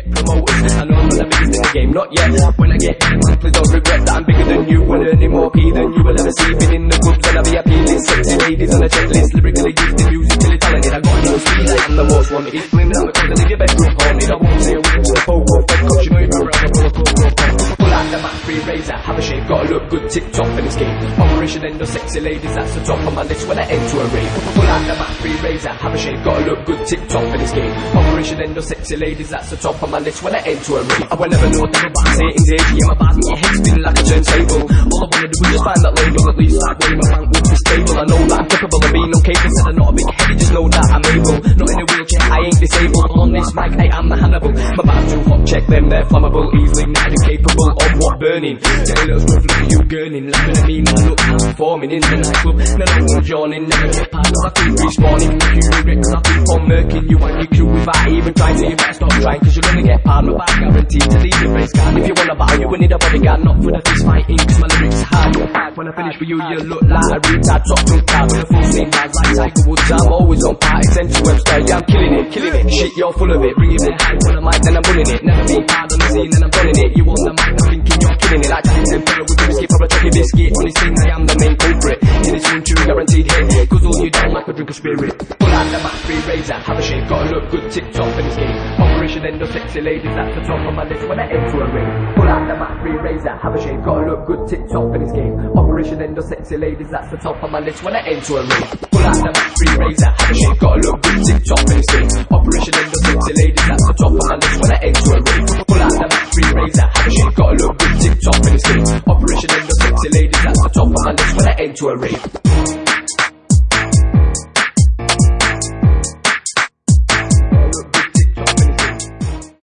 promoters. I know I'm not the biggest in the game, not yet. When I get there, please don't regret that I'm bigger than you. We're earning more P than you will ever see. Been in the clubs and I be appealing. Sexy ladies on a checklist, lyrically gifted, musically talented. I got no speed, I am the most wanted. It's bling down the corner, leave your bedroom haunted. I won't say a word to the popo, fed cause you know you're around the pull out the back free razor, have a shape, gotta look good, tip top in this game. Operation Endo, sexy ladies, that's the top of my list when I enter a rave. Pull out the back free razor, have a shape, gotta look good, tip top in this game. Operation Endo, sexy ladies, that's the top of my list when I enter a rave. I will never know the bad Satan's age, yeah, my bad, your head spinning like a turntable. All I wanna do is just find that lady, or at least that way my bank would be stable. I know that I'm capable of being okay, cause I'm not a big head, just know that I'm able. Not in a wheelchair, I ain't disabled. On this mic, I am the Hannibal. My band's too hot, check them, they're flammable. Easily not incapable of what burning. Take a little scruff, look at you gurning. Laughing at me, man, look, I'm performing in the nightclub. None of them yawning, never get past, I keep respawning. Make you regret, cause I keep on murking you and your crew without even trying. So you better stop trying, cause you'll only get past my back, guaranteed to leave your race card. If you wanna battle, you will need a bodyguard, not for the fist fighting, cause my lyrics hard. When I finish for you, you look like a retard, top to car with a full scene bag like Tiger Woods. I'm always on party, send to website, yeah, I'm killing it. Shit, you're full of it, bring it there high on the mic, then I'm running it. Never been hard on the scene, then I'm running it. You on the mic, I'm thinking you're killing it. Like Jackson Perry with a biscuit for a turkey biscuit. On this thing, I am the main culprit. In this one, tune guaranteed hit, cause all you don't like a drink of spirit. Pull out the back free razor, have a shape, gotta look good, tip top in this game. Operation Endo, sexy ladies, that's the top of my list when I enter a ring. Pull out the back free razor, have a shape, gotta look good, tip top in this game. Operation Endo, sexy ladies, that's the top of my list when I enter a ring. Pull out the back free razor, have a shape, gotta look good, tip top in this game. Operation Endo, sexy ladies, that's the top of my